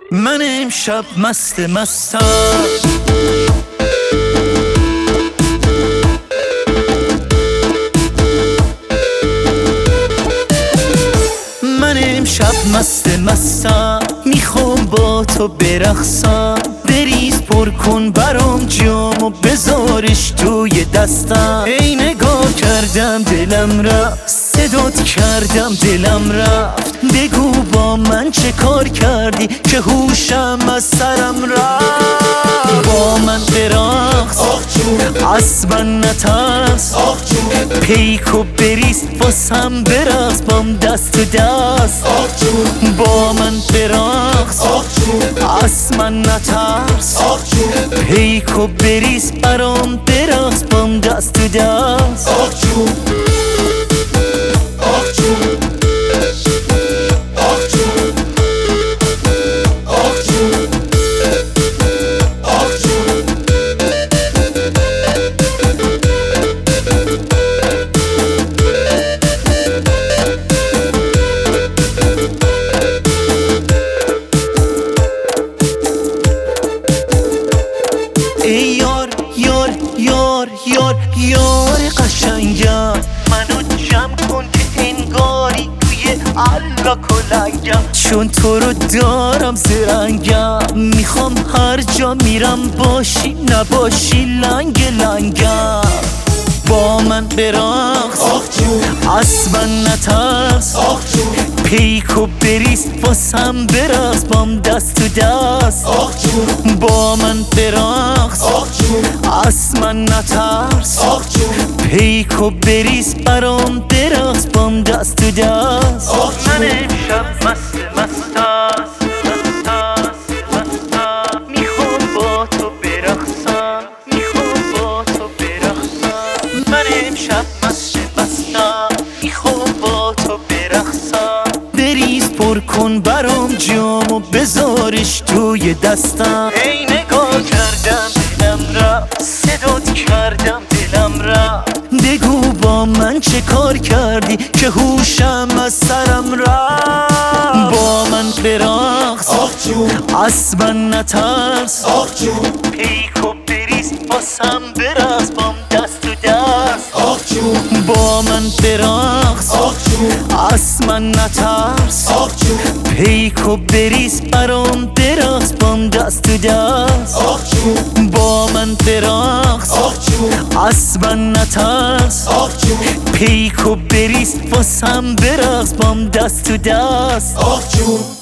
من امشب مستم من امشب مستم میخوام با تو برقصم، بریز پر کن برام جامو بذارش توی دستم. ای نگاه کردم دلم رفت، صدات کردم دلم رفت، بگو با من چه کار کردی که هوشم از سرم رفت. با من برقص اصلا نترس، پیک و بریز واسم برقص بام دست تو دست. با من برقص اصلا نترس، پیک و بریز برام برقص بام دست تو دست. ای یار یار یار یار یار قشنگم، منو جمع کن که انگاری توی علا کلنگم. چون تو رو دارم زرنگم، میخوام هر جا میرم باشی نباشی لنگ لنگم. با من برقص اصلا نترس، پیک و بریز واسم برقص بام دست تو دست. با من برقص اصلا نترس، پیک و بریز برام برقص بام دست تو دست. من امشب مستم میخوام با تو برقصم، میخوام با تو برقصم. من امشب مستم میخوام با تو برقصم، بریز پر کن برام جامو بذارش توی دستم. ای نگاه کردم دلم رفت، صدات کردم دلم رفت، بگو با من چه کار کردی که هوشم از سرم رفت. با من برقص اصلا نترس، پیک و بریز واسم برقص بام دست تو دست. با من برقص اصلا نترس، پیک و بریز برام برقص بام دست تو دست. با من برقص اصلا نترس، پیک و بریز واسم برقص بام دست تو دست.